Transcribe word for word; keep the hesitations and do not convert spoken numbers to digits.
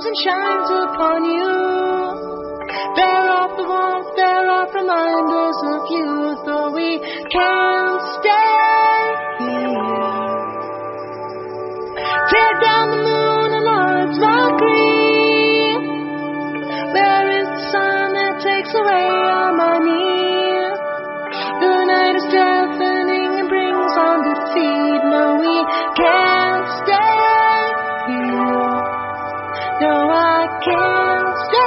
sun shines upon you. Bear off the warmth, bear off reminders of you, though we can't stay here. Tear down the moon and all its mockery. Where is the sun that takes away all my need? The night is deafening and brings on defeat. No, we can't stay here. No, I can't stay.